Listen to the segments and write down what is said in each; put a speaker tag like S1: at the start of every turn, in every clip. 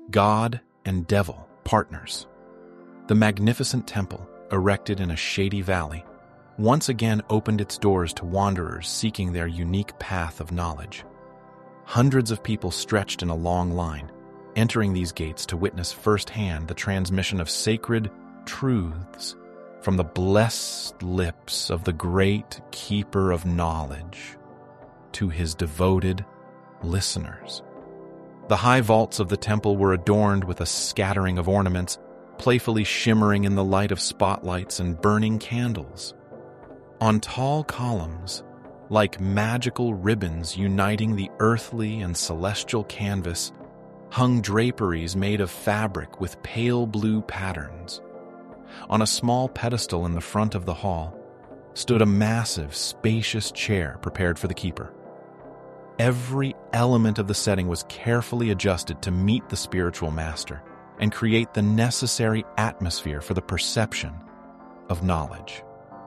S1: God and devil, partners. The magnificent temple, erected in a shady valley, once again opened its doors to wanderers seeking their unique path of knowledge. Hundreds of people stretched in a long line, entering these gates to witness firsthand the transmission of sacred truths from the blessed lips of the great keeper of knowledge to his devoted listeners. The high vaults of the temple were adorned with a scattering of ornaments, playfully shimmering in the light of spotlights and burning candles. On tall columns, like magical ribbons uniting the earthly and celestial canvas, hung draperies made of fabric with pale blue patterns. On a small pedestal in the front of the hall stood a massive, spacious chair prepared for the keeper. Every element of the setting was carefully adjusted to meet the spiritual master and create the necessary atmosphere for the perception of knowledge.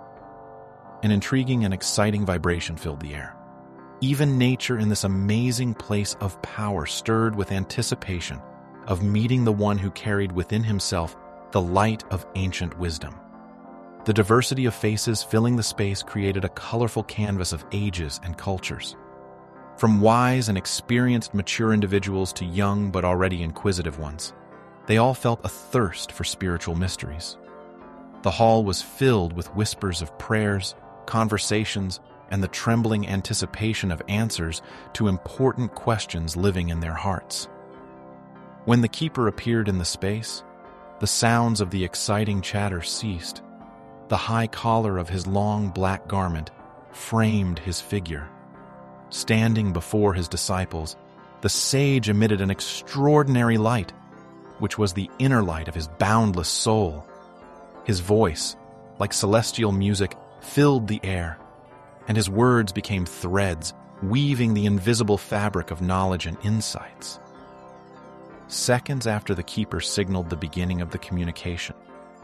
S1: An intriguing and exciting vibration filled the air. Even nature in this amazing place of power stirred with anticipation of meeting the one who carried within himself the light of ancient wisdom. The diversity of faces filling the space created a colorful canvas of ages and cultures. From wise and experienced mature individuals to young but already inquisitive ones, they all felt a thirst for spiritual mysteries. The hall was filled with whispers of prayers, conversations, and the trembling anticipation of answers to important questions living in their hearts. When the keeper appeared in the space, the sounds of the exciting chatter ceased. The high collar of his long black garment framed his figure. Standing before his disciples, the sage emitted an extraordinary light, which was the inner light of his boundless soul. His voice, like celestial music, filled the air, and his words became threads, weaving the invisible fabric of knowledge and insights. Seconds after the keeper signaled the beginning of the communication,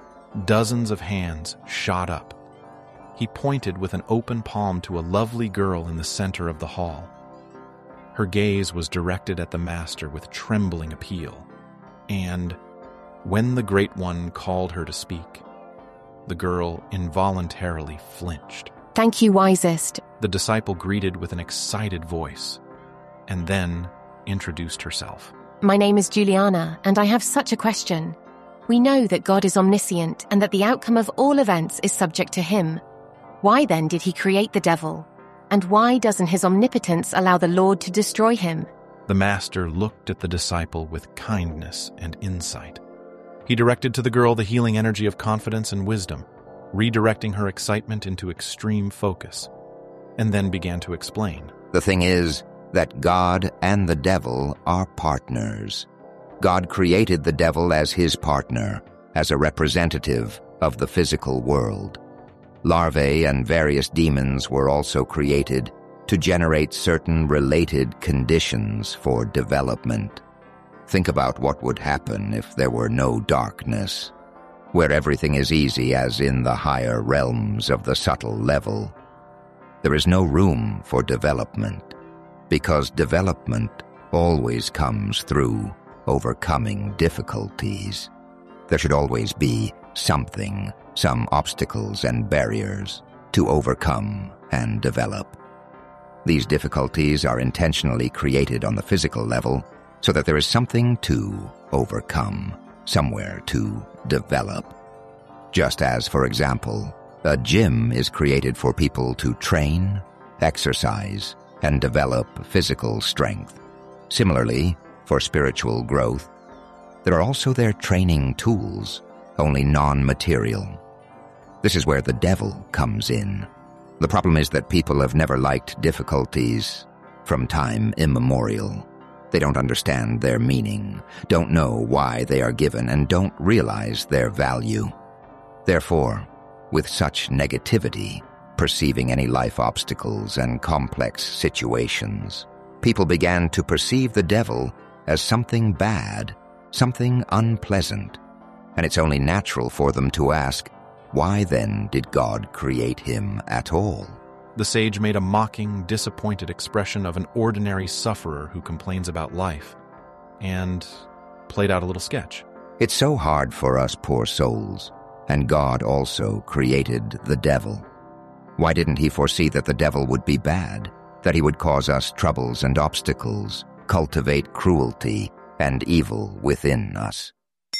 S1: dozens of hands shot up. He pointed with an open palm to a lovely girl in the center of the hall. Her gaze was directed at the master with trembling appeal, and when the Great One called her to speak, the girl involuntarily flinched.
S2: "Thank you, wisest,"
S1: The disciple greeted with an excited voice, and then introduced herself.
S2: "My name is Juliana, and I have such a question. We know that God is omniscient and that the outcome of all events is subject to him. Why then did he create the devil? And why doesn't his omnipotence allow the Lord to destroy him?"
S1: The master looked at the disciple with kindness and insight. He directed to the girl the healing energy of confidence and wisdom, redirecting her excitement into extreme focus, and then began to explain.
S3: The thing is that God and the devil are partners. God created the devil as his partner, as a representative of the physical world. Larvae and various demons were also created to generate certain related conditions for development. Think about what would happen if there were no darkness, where everything is easy as in the higher realms of the subtle level. There is no room for development, because development always comes through overcoming difficulties. There should always be something, some obstacles and barriers to overcome and develop. These difficulties are intentionally created on the physical level so that there is something to overcome, somewhere to develop. Just as, for example, a gym is created for people to train, exercise, and develop physical strength. Similarly, for spiritual growth, there are also their training tools, only non-material. This is where the devil comes in. The problem is that people have never liked difficulties from time immemorial. They don't understand their meaning, don't know why they are given, and don't realize their value. Therefore, with such negativity, perceiving any life obstacles and complex situations, people began to perceive the devil as something bad, something unpleasant, and it's only natural for them to ask, why then did God create him at all?
S1: The sage made a mocking, disappointed expression of an ordinary sufferer who complains about life. And played out a little sketch.
S3: It's so hard for us poor souls, and God also created the devil. Why didn't he foresee that the devil would be bad, that he would cause us troubles and obstacles, cultivate cruelty and evil within us?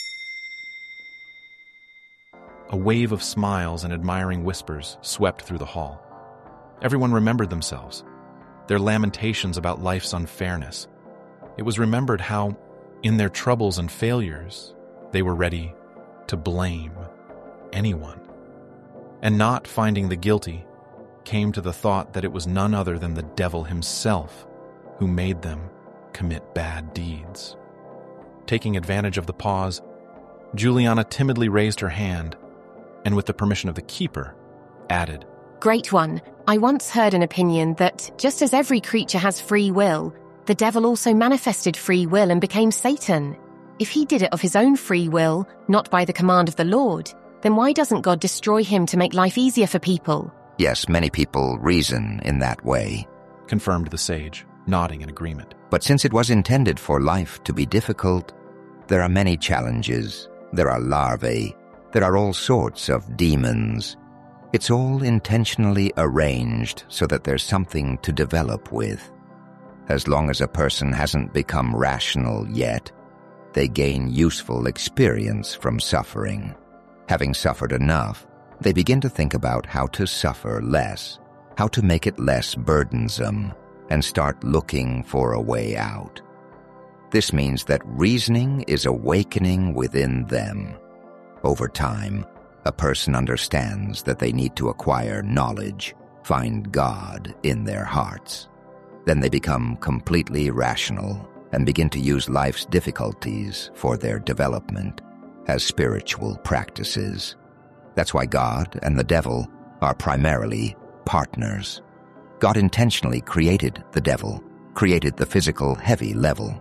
S1: A wave of smiles and admiring whispers swept through the hall. Everyone remembered themselves, their lamentations about life's unfairness. It was remembered how, in their troubles and failures, they were ready to blame anyone. And not finding the guilty, came to the thought that it was none other than the devil himself who made them commit bad deeds. Taking advantage of the pause, Juliana timidly raised her hand and, with the permission of the keeper, added,
S2: Great One, I once heard an opinion that, just as every creature has free will, the devil also manifested free will and became Satan. If he did it of his own free will, not by the command of the Lord, then why doesn't God destroy him to make life easier for people?
S3: Yes, many people reason in that way,
S1: confirmed the sage, nodding in agreement.
S3: But since it was intended for life to be difficult, there are many challenges. There are larvae. There are all sorts of demons. It's all intentionally arranged so that there's something to develop with. As long as a person hasn't become rational yet, they gain useful experience from suffering. Having suffered enough, they begin to think about how to suffer less, how to make it less burdensome, and start looking for a way out. This means that reasoning is awakening within them. Over time, a person understands that they need to acquire knowledge, find God in their hearts. Then they become completely rational and begin to use life's difficulties for their development as spiritual practices. That's why God and the devil are primarily partners. God intentionally created the devil, created the physical heavy level.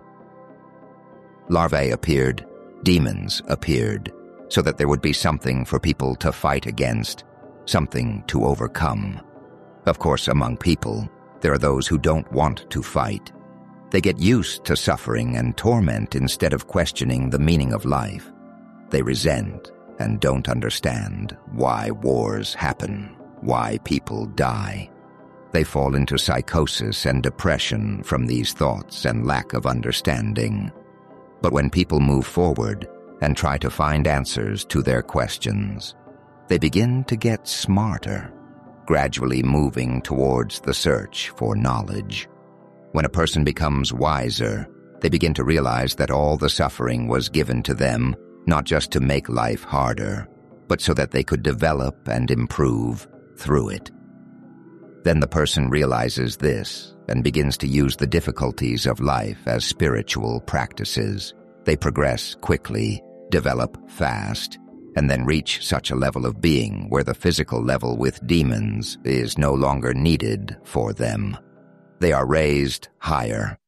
S3: Larvae appeared, demons appeared, so that there would be something for people to fight against, something to overcome. Of course, among people, there are those who don't want to fight. They get used to suffering and torment instead of questioning the meaning of life. They resent and don't understand why wars happen, why people die. They fall into psychosis and depression from these thoughts and lack of understanding. But when people move forward and try to find answers to their questions, they begin to get smarter, gradually moving towards the search for knowledge. When a person becomes wiser, they begin to realize that all the suffering was given to them not just to make life harder, but so that they could develop and improve through it. Then the person realizes this and begins to use the difficulties of life as spiritual practices. They progress quickly, develop fast, and then reach such a level of being where the physical level with demons is no longer needed for them. They are raised higher.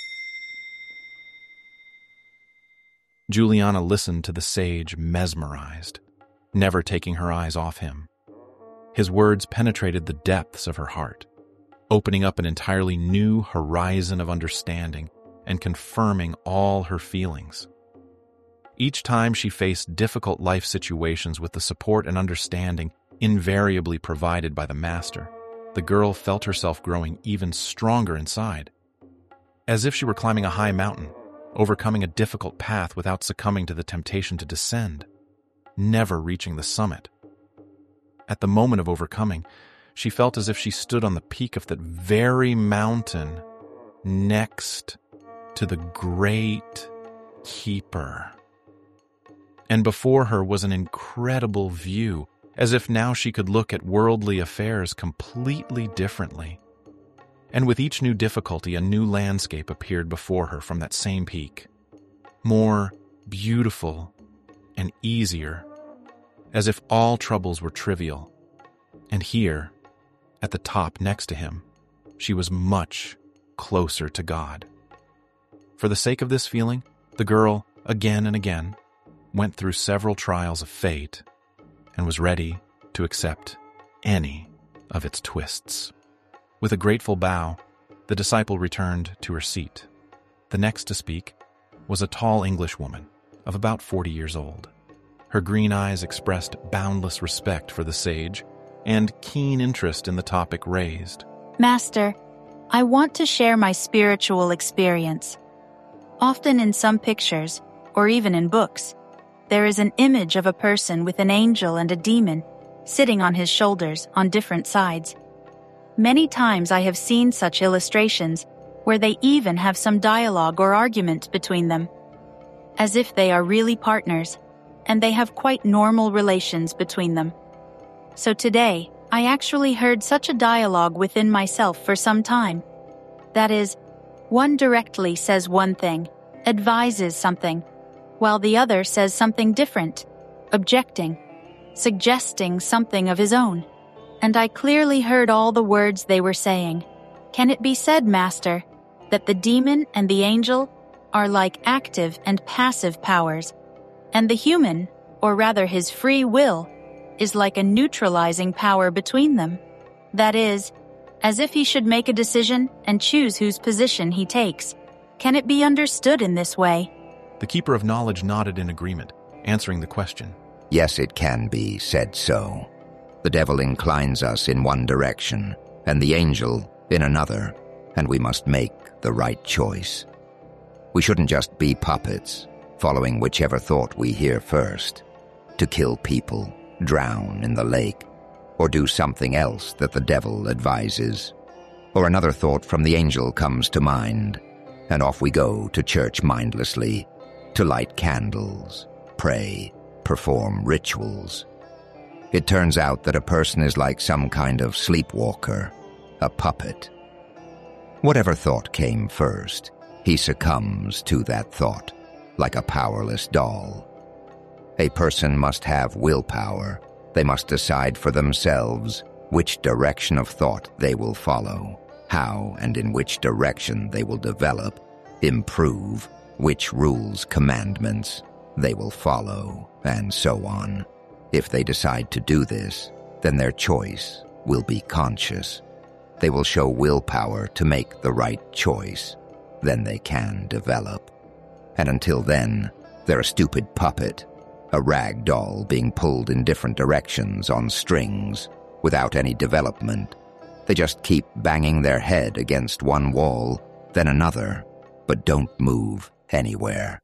S1: Juliana listened to the sage mesmerized, never taking her eyes off him. His words penetrated the depths of her heart, opening up an entirely new horizon of understanding and confirming all her feelings. Each time she faced difficult life situations with the support and understanding invariably provided by the master, the girl felt herself growing even stronger inside. As if she were climbing a high mountain, overcoming a difficult path without succumbing to the temptation to descend, never reaching the summit. At the moment of overcoming, she felt as if she stood on the peak of that very mountain next to the great keeper. And before her was an incredible view, as if now she could look at worldly affairs completely differently. And with each new difficulty, a new landscape appeared before her from that same peak, more beautiful and easier, as if all troubles were trivial. And here, at the top next to him, she was much closer to God. For the sake of this feeling, the girl, again and again, went through several trials of fate and was ready to accept any of its twists. With a grateful bow, the disciple returned to her seat. The next to speak was a tall English woman of about 40 years old. Her green eyes expressed boundless respect for the sage and keen interest in the topic raised.
S4: Master, I want to share my spiritual experience. Often in some pictures, or even in books, there is an image of a person with an angel and a demon sitting on his shoulders on different sides. Many times I have seen such illustrations where they even have some dialogue or argument between them, as if they are really partners, and they have quite normal relations between them. So today, I actually heard such a dialogue within myself for some time. That is, one directly says one thing, advises something, while the other says something different, objecting, suggesting something of his own. And I clearly heard all the words they were saying. Can it be said, Master, that the demon and the angel are like active and passive powers, and the human, or rather his free will, is like a neutralizing power between them? That is, as if he should make a decision and choose whose position he takes. Can it be understood in this way?
S1: The Keeper of Knowledge nodded in agreement, answering the question.
S3: Yes, it can be said so. The devil inclines us in one direction, and the angel in another, and we must make the right choice. We shouldn't just be puppets, following whichever thought we hear first, to kill people, drown in the lake, or do something else that the devil advises. Or another thought from the angel comes to mind, and off we go to church mindlessly, to light candles, pray, perform rituals. It turns out that a person is like some kind of sleepwalker, a puppet. Whatever thought came first, he succumbs to that thought, like a powerless doll. A person must have willpower. They must decide for themselves which direction of thought they will follow, how and in which direction they will develop, improve, which rules, commandments they will follow, and so on. If they decide to do this, then their choice will be conscious. They will show willpower to make the right choice. Then they can develop. And until then, they're a stupid puppet, a rag doll being pulled in different directions on strings, without any development. They just keep banging their head against one wall, then another, but don't move anywhere.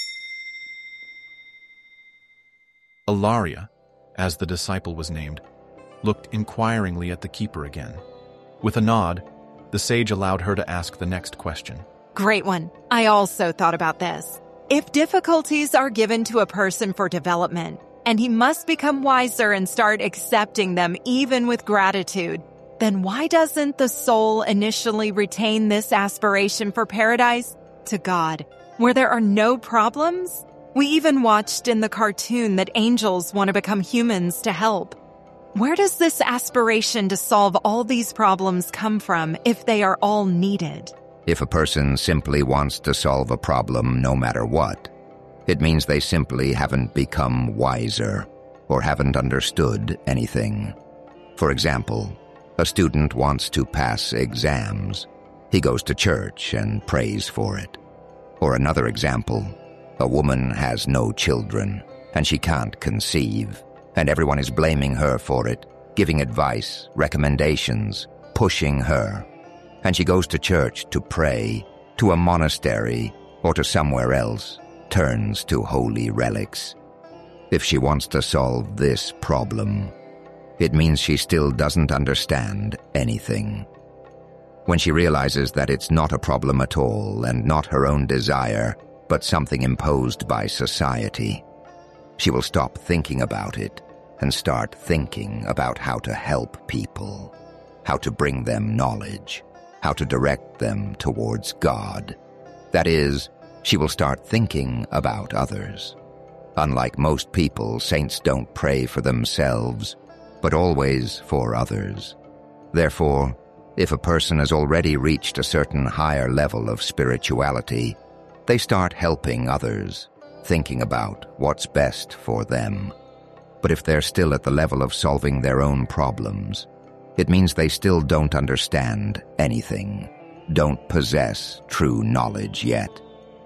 S1: Ilaria, as the disciple was named, looked inquiringly at the keeper again. With a nod, the sage allowed her to ask the next question.
S5: Great one. I also thought about this. If difficulties are given to a person for development, and he must become wiser and start accepting them even with gratitude, then why doesn't the soul initially retain this aspiration for paradise to God, where there are no problems? We even watched in the cartoon that angels want to become humans to help. Where does this aspiration to solve all these problems come from if they are all needed?
S3: If a person simply wants to solve a problem no matter what, it means they simply haven't become wiser or haven't understood anything. For example, a student wants to pass exams. He goes to church and prays for it. Or another example, a woman has no children and she can't conceive, and everyone is blaming her for it, giving advice, recommendations, pushing her. And she goes to church to pray, to a monastery, or to somewhere else, turns to holy relics. If she wants to solve this problem, it means she still doesn't understand anything. When she realizes that it's not a problem at all and not her own desire, but something imposed by society, she will stop thinking about it and start thinking about how to help people, how to bring them knowledge, how to direct them towards God. That is, she will start thinking about others. Unlike most people, saints don't pray for themselves, but always for others. Therefore, if a person has already reached a certain higher level of spirituality, they start helping others, thinking about what's best for them. But if they're still at the level of solving their own problems, it means they still don't understand anything, don't possess true knowledge yet.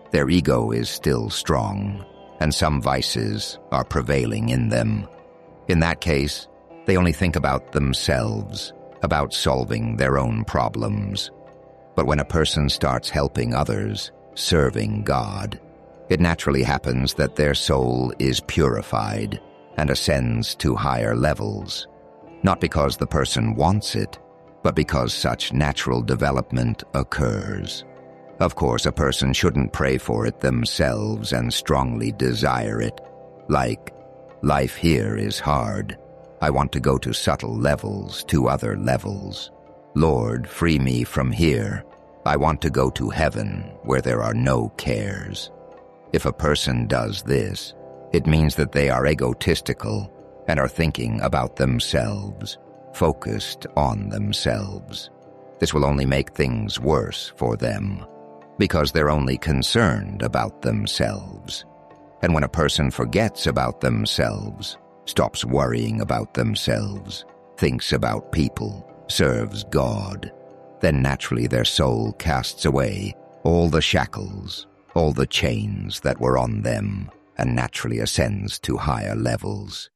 S3: Their ego is still strong, and some vices are prevailing in them. In that case, they only think about themselves, about solving their own problems. But when a person starts helping others, serving God, it naturally happens that their soul is purified and ascends to higher levels, not because the person wants it, but because such natural development occurs. Of course, a person shouldn't pray for it themselves and strongly desire it, like, life here is hard. I want to go to subtle levels, to other levels. Lord, free me from here. I want to go to heaven where there are no cares. If a person does this, it means that they are egotistical and are thinking about themselves, focused on themselves. This will only make things worse for them, because they're only concerned about themselves. And when a person forgets about themselves, stops worrying about themselves, thinks about people, serves God, then naturally their soul casts away all the shackles, all the chains that were on them, and naturally ascends to higher levels.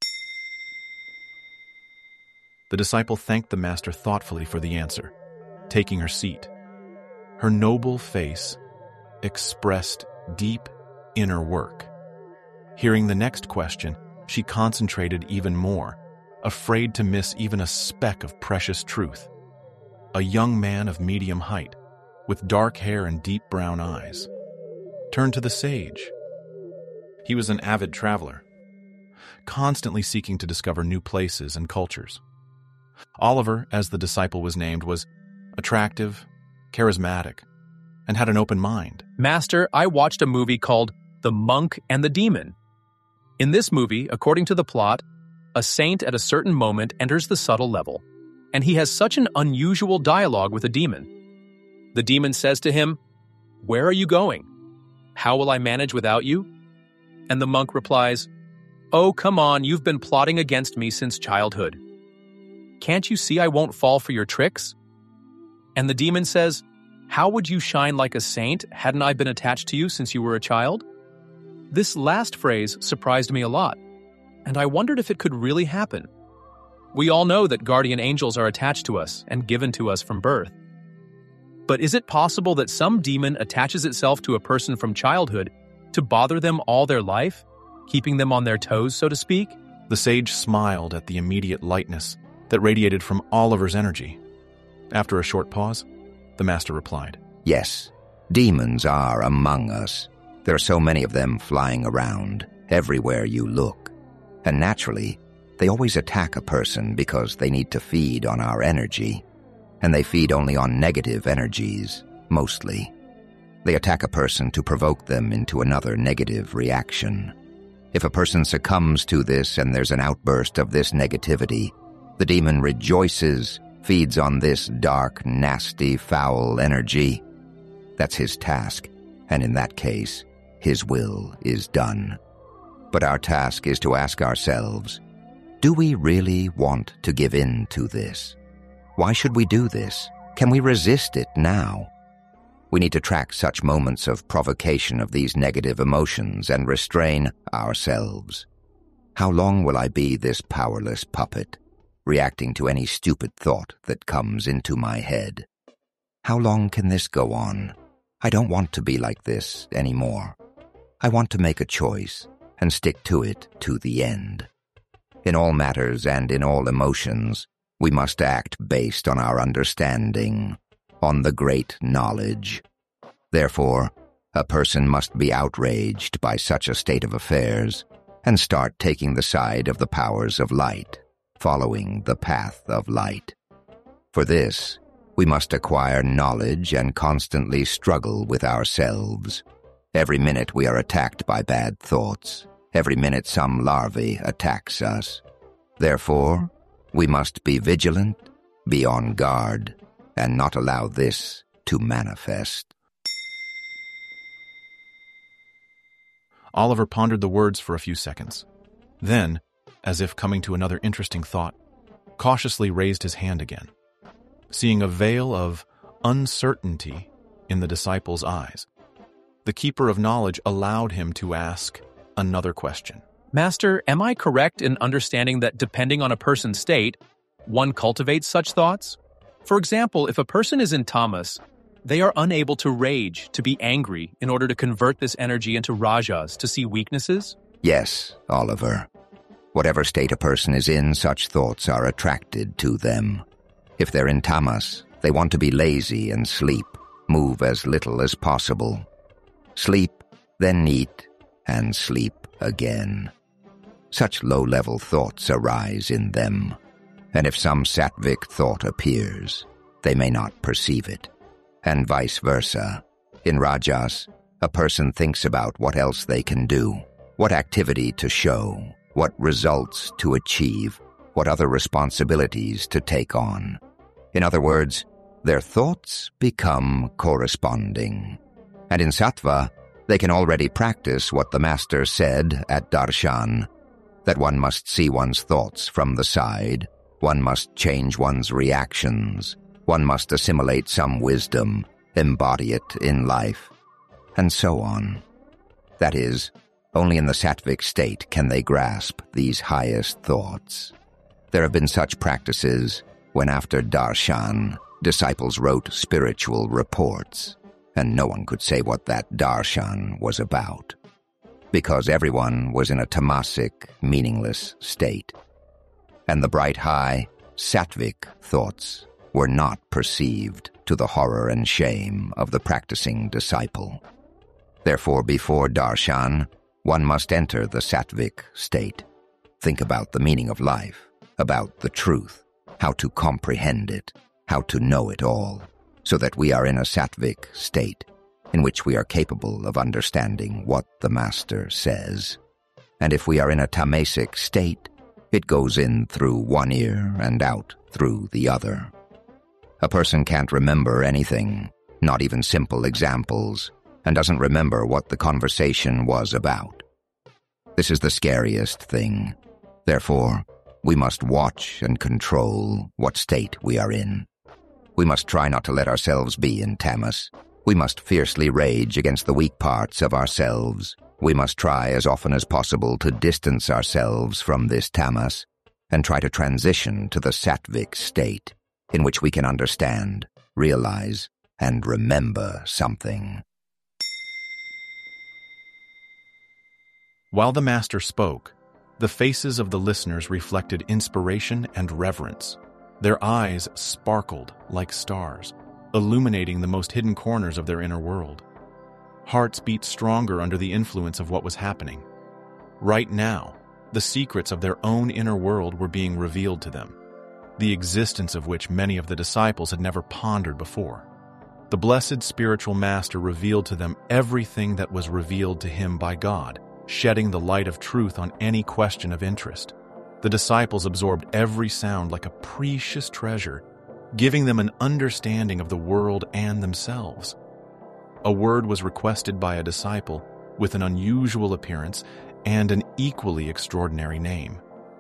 S1: The disciple thanked the master thoughtfully for the answer, taking her seat. Her noble face expressed deep inner work. Hearing the next question, she concentrated even more, afraid to miss even a speck of precious truth. A young man of medium height, with dark hair and deep brown eyes, turned to the sage. He was an avid traveler, constantly seeking to discover new places and cultures. Oliver, as the disciple was named, was attractive, charismatic, and had an open mind.
S6: Master, I watched a movie called The Monk and the Demon. In this movie, according to the plot, a saint at a certain moment enters the subtle level, and he has such an unusual dialogue with a demon. The demon says to him, "Where are you going? How will I manage without you?" And the monk replies, "Oh, come on, you've been plotting against me since childhood. Can't you see I won't fall for your tricks?" And the demon says, "How would you shine like a saint hadn't I been attached to you since you were a child?" This last phrase surprised me a lot, and I wondered if it could really happen. We all know that guardian angels are attached to us and given to us from birth. But is it possible that some demon attaches itself to a person from childhood to bother them all their life, keeping them on their toes, so to speak?
S1: The sage smiled at the immediate lightness that radiated from Oliver's energy. After a short pause, the master replied,
S3: Yes, demons are among us. There are so many of them flying around, everywhere you look. And naturally, they always attack a person because they need to feed on our energy. And they feed only on negative energies, mostly. They attack a person to provoke them into another negative reaction. If a person succumbs to this and there's an outburst of this negativity, the demon rejoices, feeds on this dark, nasty, foul energy. That's his task, and in that case, his will is done. But our task is to ask ourselves, do we really want to give in to this? Why should we do this? Can we resist it now? We need to track such moments of provocation of these negative emotions and restrain ourselves. How long will I be this powerless puppet, reacting to any stupid thought that comes into my head? How long can this go on? I don't want to be like this anymore. I want to make a choice and stick to it to the end. In all matters and in all emotions, we must act based on our understanding, on the great knowledge. Therefore, a person must be outraged by such a state of affairs and start taking the side of the powers of light, following the path of light. For this, we must acquire knowledge and constantly struggle with ourselves. Every minute we are attacked by bad thoughts. Every minute some larvae attacks us. Therefore, we must be vigilant, be on guard, and not allow this to manifest.
S1: Oliver pondered the words for a few seconds. Then, as if coming to another interesting thought, cautiously raised his hand again. Seeing a veil of uncertainty in the disciple's eyes, The Keeper of Knowledge allowed him to ask another question.
S6: Master, am I correct in understanding that depending on a person's state, one cultivates such thoughts? For example, if a person is in tamas, they are unable to rage, to be angry, in order to convert this energy into rajas, to see weaknesses?
S3: Yes, Oliver. Whatever state a person is in, such thoughts are attracted to them. If they're in tamas, they want to be lazy and sleep, move as little as possible. Sleep, then eat, and sleep again. Such low-level thoughts arise in them, and if some sattvic thought appears, they may not perceive it. And vice versa. In rajas, a person thinks about what else they can do, what activity to show, what results to achieve, what other responsibilities to take on. In other words, their thoughts become corresponding. And in sattva, they can already practice what the Master said at darshan, that one must see one's thoughts from the side, one must change one's reactions, one must assimilate some wisdom, embody it in life, and so on. That is, only in the sattvic state can they grasp these highest thoughts. There have been such practices when after darshan, disciples wrote spiritual reports, and no one could say what that darshan was about, because everyone was in a tamasic, meaningless state. And the bright high, sattvic thoughts were not perceived to the horror and shame of the practicing disciple. Therefore, before darshan, one must enter the sattvic state, think about the meaning of life, about the truth, how to comprehend it, how to know it all, so that we are in a sattvic state in which we are capable of understanding what the Master says. And if we are in a tamasic state, it goes in through one ear and out through the other. A person can't remember anything, not even simple examples, and doesn't remember what the conversation was about. This is the scariest thing. Therefore, we must watch and control what state we are in. We must try not to let ourselves be in tamas. We must fiercely rage against the weak parts of ourselves. We must try as often as possible to distance ourselves from this tamas and try to transition to the sattvic state, in which we can understand, realize, and remember something.
S1: While the Master spoke, the faces of the listeners reflected inspiration and reverence. Their eyes sparkled like stars, illuminating the most hidden corners of their inner world. Hearts beat stronger under the influence of what was happening. Right now, the secrets of their own inner world were being revealed to them, the existence of which many of the disciples had never pondered before. The blessed spiritual Master revealed to them everything that was revealed to him by God, shedding the light of truth on any question of interest. The disciples absorbed every sound like a precious treasure, giving them an understanding of the world and themselves. A word was requested by a disciple with an unusual appearance and an equally extraordinary name: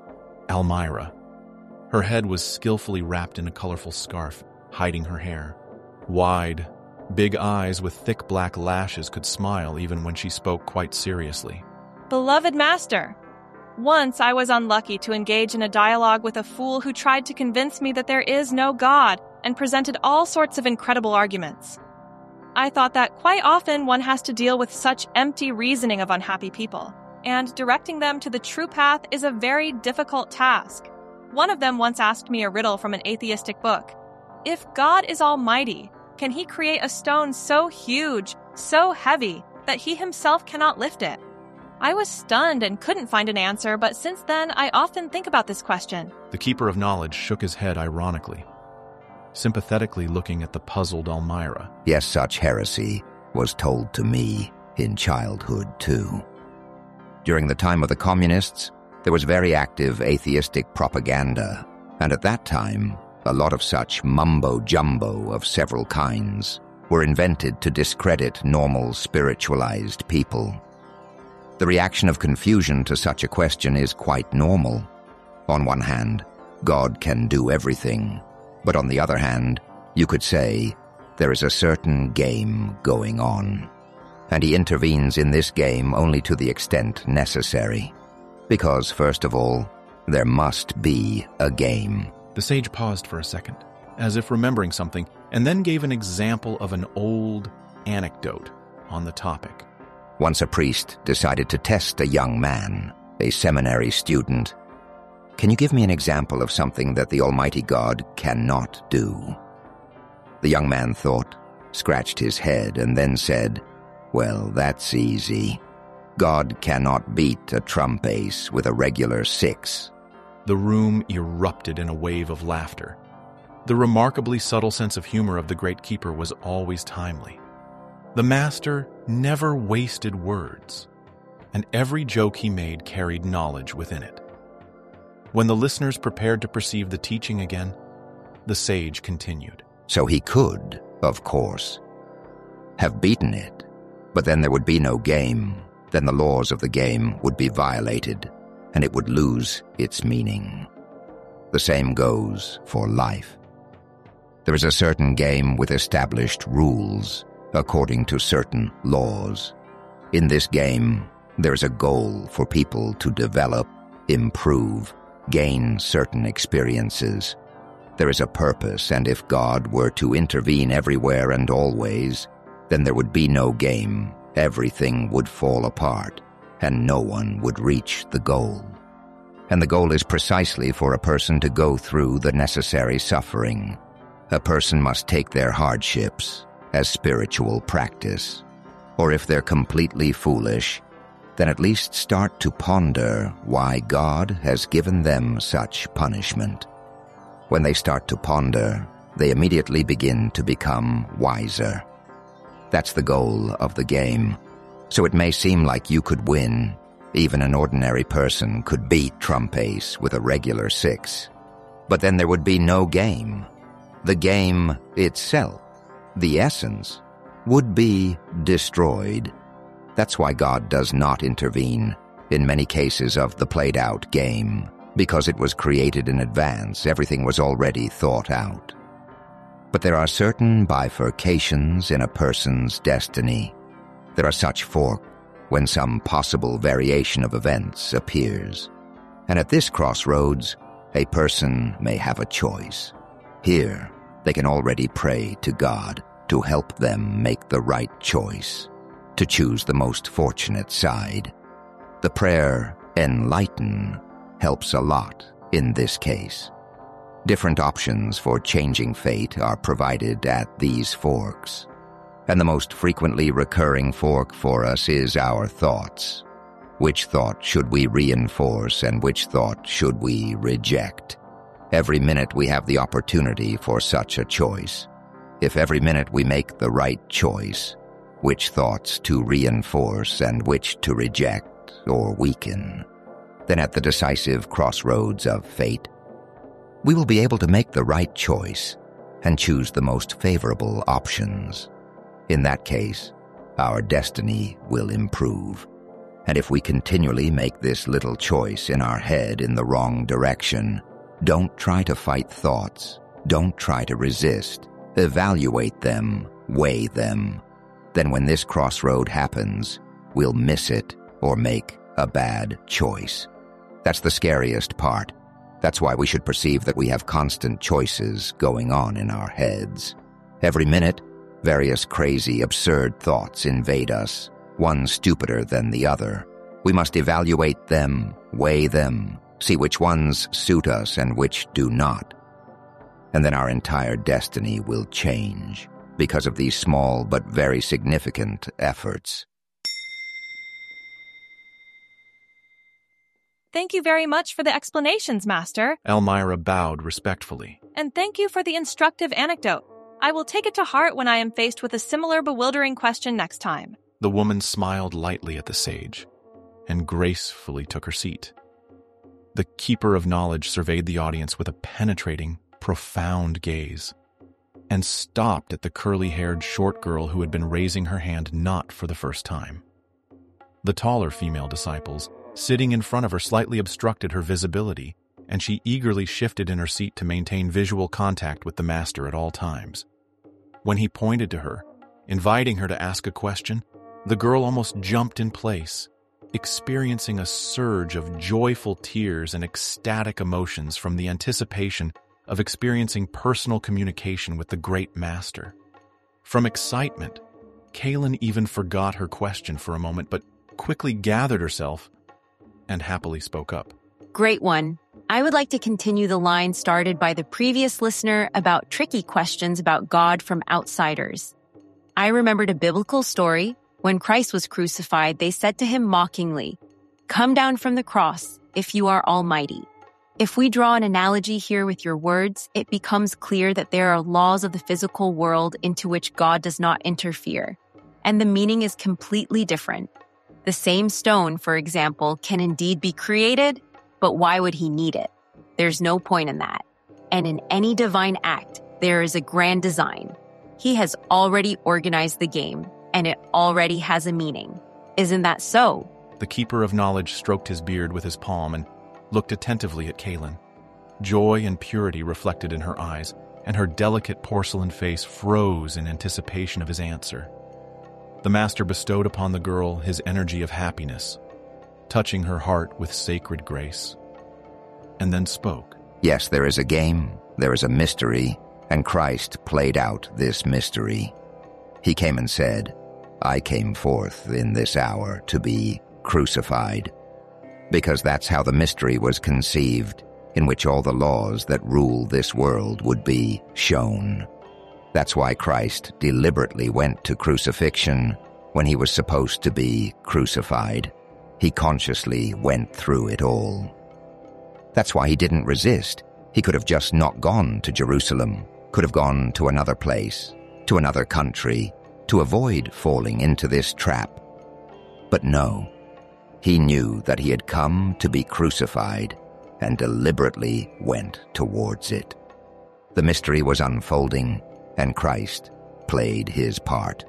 S1: Almira. Her head was skillfully wrapped in a colorful scarf, hiding her hair. Wide, big eyes with thick black lashes could smile even when she spoke quite seriously.
S7: Beloved Master, once I was unlucky to engage in a dialogue with a fool who tried to convince me that there is no God and presented all sorts of incredible arguments. I thought that quite often one has to deal with such empty reasoning of unhappy people, and directing them to the true path is a very difficult task. One of them once asked me a riddle from an atheistic book. If God is almighty, can he create a stone so huge, so heavy, that he himself cannot lift it? I was stunned and couldn't find an answer, but since then I often think about this question.
S1: The Keeper of Knowledge shook his head ironically, sympathetically looking at the puzzled Almira.
S3: Yes, such heresy was told to me in childhood, too. During the time of the communists, there was very active atheistic propaganda, and at that time, a lot of such mumbo-jumbo of several kinds were invented to discredit normal spiritualized people. The reaction of confusion to such a question is quite normal. On one hand, God can do everything, but on the other hand, you could say there is a certain game going on. and he intervenes in this game only to the extent necessary. Because, first of all, there must be a game.
S1: The sage paused for a second, as if remembering something, and then gave an example of an old anecdote on the topic.
S3: Once a priest decided to test a young man, a seminary student. Can you give me an example of something that the Almighty God cannot do? The young man thought, scratched his head, and then said, "Well, that's easy. God cannot beat a trump ace with a regular 6.
S1: The room erupted in a wave of laughter. The remarkably subtle sense of humor of the great keeper was always timely. The master never wasted words, and every joke he made carried knowledge within it. When the listeners prepared to perceive the teaching again, the sage continued.
S3: So he could, of course, have beaten it, but then there would be no game. Then the laws of the game would be violated, and it would lose its meaning. The same goes for life. There is a certain game with established rules, according to certain laws. In this game, there is a goal for people to develop, improve, gain certain experiences. There is a purpose, and if God were to intervene everywhere and always, then there would be no game. Everything would fall apart, and no one would reach the goal. And the goal is precisely for a person to go through the necessary suffering. A person must take their hardships as spiritual practice. Or if they're completely foolish, then at least start to ponder why God has given them such punishment. When they start to ponder, they immediately begin to become wiser. That's the goal of the game. So it may seem like you could win. Even an ordinary person could beat trump ace with a regular 6. But then there would be no game. The game itself, the essence, would be destroyed. That's why God does not intervene in many cases of the played-out game, because it was created in advance. Everything was already thought out. But there are certain bifurcations in a person's destiny. There are such forks when some possible variation of events appears. And at this crossroads, a person may have a choice. Here, they can already pray to God to help them make the right choice, to choose the most fortunate side. The prayer, "Enlighten," helps a lot in this case. Different options for changing fate are provided at these forks. And the most frequently recurring fork for us is our thoughts. Which thought should we reinforce and which thought should we reject? Every minute we have the opportunity for such a choice. If every minute we make the right choice, which thoughts to reinforce and which to reject or weaken, then at the decisive crossroads of fate, we will be able to make the right choice and choose the most favorable options. In that case, our destiny will improve. And if we continually make this little choice in our head in the wrong direction, don't try to fight thoughts. Don't try to resist. Evaluate them. Weigh them. Then when this crossroad happens, we'll miss it or make a bad choice. That's the scariest part. That's why we should perceive that we have constant choices going on in our heads. Every minute, various crazy, absurd thoughts invade us, one stupider than the other. We must evaluate them, weigh them, see which ones suit us and which do not. And then our entire destiny will change because of these small but very significant efforts.
S7: Thank you very much for the explanations, Master.
S1: Elmira bowed respectfully.
S7: And thank you for the instructive anecdote. I will take it to heart when I am faced with a similar bewildering question next time.
S1: The woman smiled lightly at the sage and gracefully took her seat. The keeper of knowledge surveyed the audience with a penetrating, profound gaze and stopped at the curly-haired short girl who had been raising her hand not for the first time. The taller female disciples sitting in front of her slightly obstructed her visibility, and she eagerly shifted in her seat to maintain visual contact with the master at all times. When he pointed to her, inviting her to ask a question, The girl almost jumped in place, experiencing a surge of joyful tears and ecstatic emotions from the anticipation of experiencing personal communication with the great master. From excitement, Kaylin even forgot her question for a moment, but quickly gathered herself and happily spoke up.
S8: Great one. I would like to continue the line started by the previous listener about tricky questions about God from outsiders. I remembered a biblical story. When Christ was crucified, they said to him mockingly, "Come down from the cross, if you are almighty." If we draw an analogy here with your words, it becomes clear that there are laws of the physical world into which God does not interfere, and the meaning is completely different. The same stone, for example, can indeed be created, but why would he need it? There's no point in that. And in any divine act, there is a grand design. He has already organized the game, and it already has a meaning. Isn't that so?
S1: The Keeper of Knowledge stroked his beard with his palm and looked attentively at Kaylin. Joy and purity reflected in her eyes, and her delicate porcelain face froze in anticipation of his answer. The master bestowed upon the girl his energy of happiness, touching her heart with sacred grace, and then spoke.
S3: Yes, there is a game, there is a mystery, and Christ played out this mystery. He came and said, "I came forth in this hour to be crucified," because that's how the mystery was conceived, in which all the laws that rule this world would be shown. That's why Christ deliberately went to crucifixion when he was supposed to be crucified. He consciously went through it all. That's why he didn't resist. He could have just not gone to Jerusalem, could have gone to another place, to another country, to avoid falling into this trap. But no, he knew that he had come to be crucified and deliberately went towards it. The mystery was unfolding, and Christ played his part.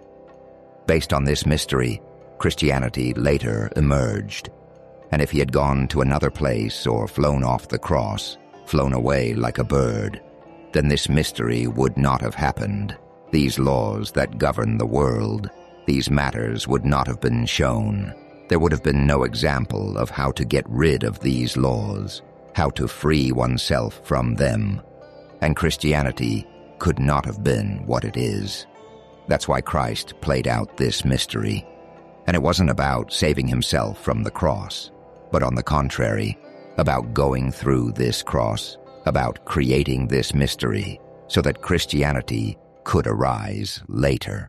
S3: Based on this mystery, Christianity later emerged, and if he had gone to another place or flown off the cross, flown away like a bird, then this mystery would not have happened. These laws that govern the world, these matters would not have been shown. There would have been no example of how to get rid of these laws, how to free oneself from them, and Christianity could not have been what it is. That's why Christ played out this mystery. And it wasn't about saving himself from the cross, but on the contrary, about going through this cross, about creating this mystery so that Christianity could arise later.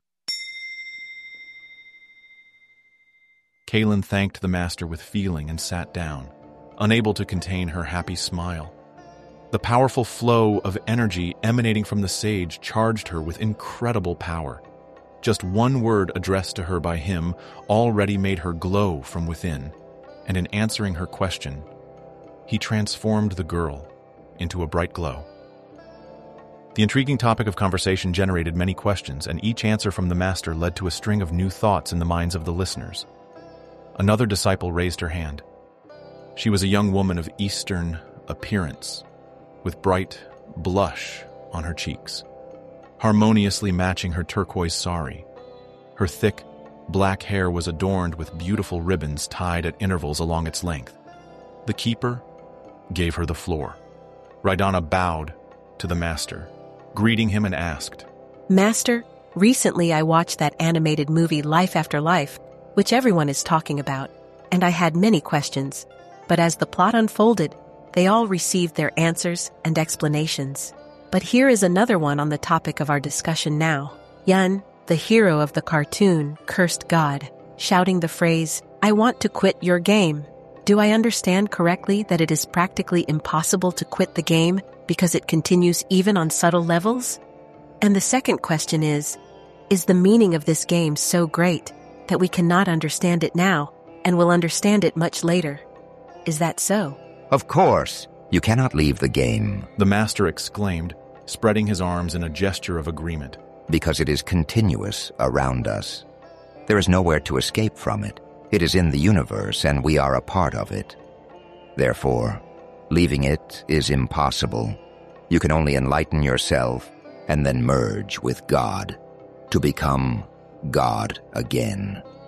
S1: Kaylin thanked the master with feeling and sat down, unable to contain her happy smile. The powerful flow of energy emanating from the sage charged her with incredible power. Just one word addressed to her by him already made her glow from within, and in answering her question, he transformed the girl into a bright glow. The intriguing topic of conversation generated many questions, and each answer from the master led to a string of new thoughts in the minds of the listeners. Another disciple raised her hand. She was a young woman of Eastern appearance, with bright blush on her cheeks, harmoniously matching her turquoise sari. Her thick, black hair was adorned with beautiful ribbons tied at intervals along its length. The keeper gave her the floor. Raidana bowed to the master, greeting him and asked,
S9: "Master, recently I watched that animated movie Life After Life, which everyone is talking about, and I had many questions, but as the plot unfolded, they all received their answers and explanations. But here is another one on the topic of our discussion now. Yun, the hero of the cartoon, cursed God, shouting the phrase, 'I want to quit your game.' Do I understand correctly that it is practically impossible to quit the game because it continues even on subtle levels? And the second question is the meaning of this game so great that we cannot understand it now and will understand it much later? Is that so?"
S3: Of course, you cannot leave the game,
S1: the master exclaimed, spreading his arms in a gesture of agreement.
S3: because it is continuous around us. There is nowhere to escape from it. It is in the universe, and we are a part of it. Therefore, leaving it is impossible. You can only enlighten yourself and then merge with God to become God again.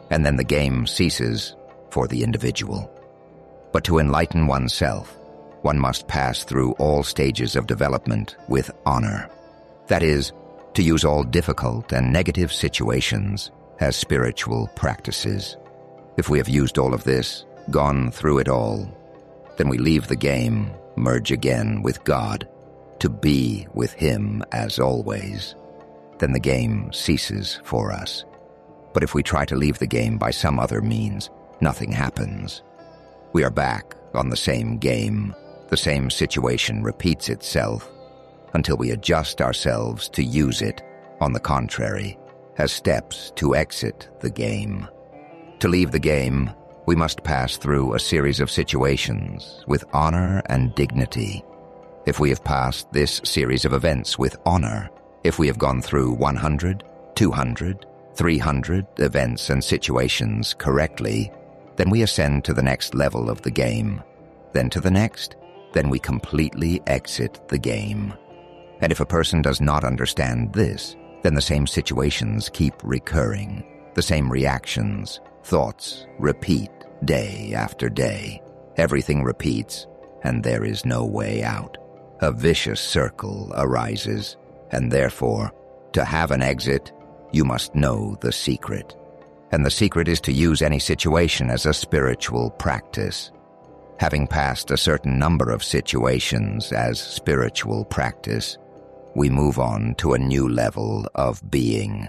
S3: and then the game ceases for the individual. But to enlighten oneself, one must pass through all stages of development with honor. That is, to use all difficult and negative situations as spiritual practices. If we have used all of this, gone through it all, then we leave the game, merge again with God, to be with Him as always. Then the game ceases for us. But if we try to leave the game by some other means, nothing happens. We are back on the same game. The same situation repeats itself until we adjust ourselves to use it, on the contrary, as steps to exit the game. To leave the game, we must pass through a series of situations with honor and dignity. If we have passed this series of events with honor, if we have gone through 100, 200, 300 events and situations correctly, then we ascend to the next level of the game, then to the next, then we completely exit the game. And if a person does not understand this, then the same situations keep recurring, the same reactions, thoughts repeat day after day. Everything repeats, and there is no way out. A vicious circle arises, and therefore, to have an exit, you must know the secret. And the secret is to use any situation as a spiritual practice. Having passed a certain number of situations as spiritual practice, we move on to a new level of being.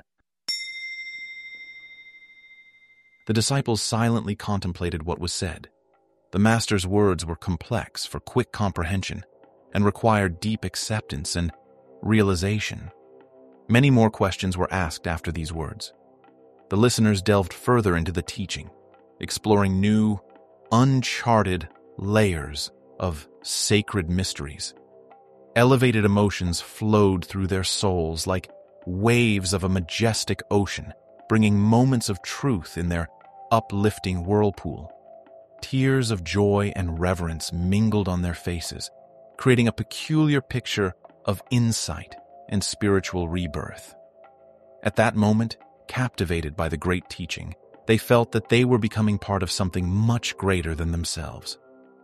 S1: The disciples silently contemplated what was said. The Master's words were complex for quick comprehension and required deep acceptance and realization. Many more questions were asked after these words. The listeners delved further into the teaching, exploring new, uncharted layers of sacred mysteries. Elevated emotions flowed through their souls like waves of a majestic ocean, bringing moments of truth in their uplifting whirlpool. Tears of joy and reverence mingled on their faces, creating a peculiar picture of insight and spiritual rebirth. At that moment, captivated by the great teaching, they felt that they were becoming part of something much greater than themselves.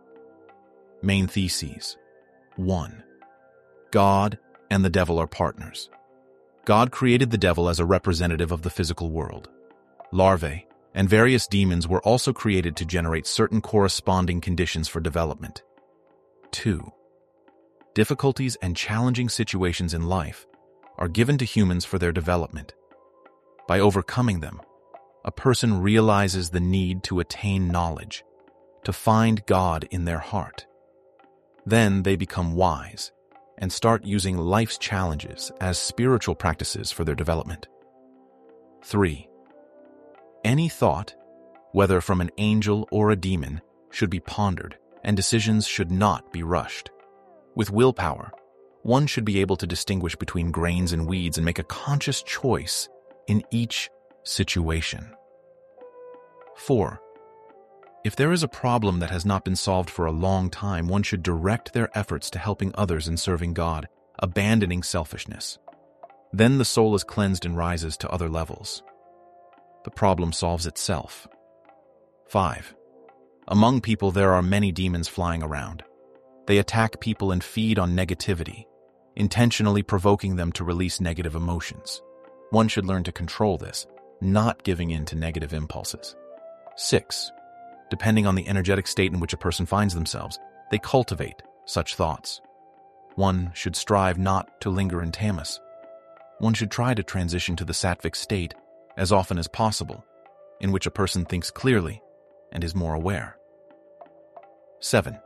S1: Main theses. 1. God and the devil are partners. God created the devil as a representative of the physical world. Larvae and various demons were also created to generate certain corresponding conditions for development. 2. Difficulties and challenging situations in life are given to humans for their development. By overcoming them, a person realizes the need to attain knowledge, to find God in their heart. Then they become wise and start using life's challenges as spiritual practices for their development. 3. Any thought, whether from an angel or a demon, should be pondered, and decisions should not be rushed. With willpower, one should be able to distinguish between grains and weeds and make a conscious choice in each situation. 4. If there is a problem that has not been solved for a long time, one should direct their efforts to helping others and serving God, abandoning selfishness. Then the soul is cleansed and rises to other levels. The problem solves itself. 5. Among people there are many demons flying around. They attack people and feed on negativity, intentionally provoking them to release negative emotions. One should learn to control this, not giving in to negative impulses. 6. Depending on the energetic state in which a person finds themselves, they cultivate such thoughts. One should strive not to linger in tamas. One should try to transition to the sattvic state as often as possible, in which a person thinks clearly and is more aware. 7.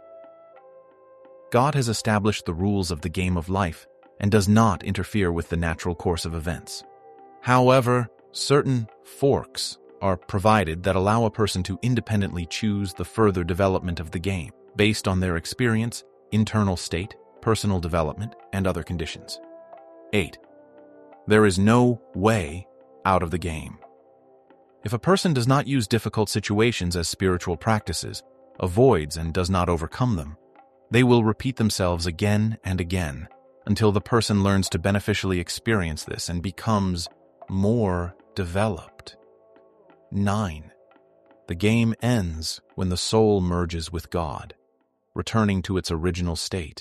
S1: God has established the rules of the game of life and does not interfere with the natural course of events. However, certain forks are provided that allow a person to independently choose the further development of the game based on their experience, internal state, personal development, and other conditions. 8. There is no way out of the game. If a person does not use difficult situations as spiritual practices, avoids and does not overcome them, they will repeat themselves again and again until the person learns to beneficially experience this and becomes more developed. 9. The game ends when the soul merges with God, returning to its original state.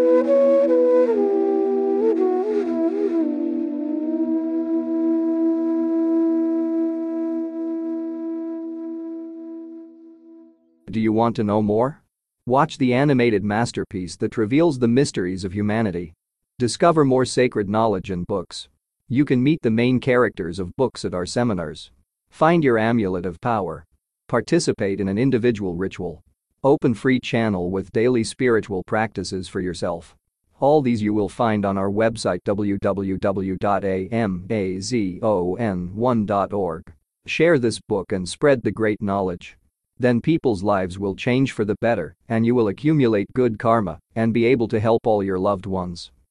S10: Do you want to know more? Watch the animated masterpiece that reveals the mysteries of humanity. Discover more sacred knowledge in books. You can meet the main characters of books at our seminars. Find your amulet of power. Participate in an individual ritual. Open free channel with daily spiritual practices for yourself. All these you will find on our website www.amazon1.org. Share this book and spread the great knowledge. Then people's lives will change for the better, and you will accumulate good karma and be able to help all your loved ones.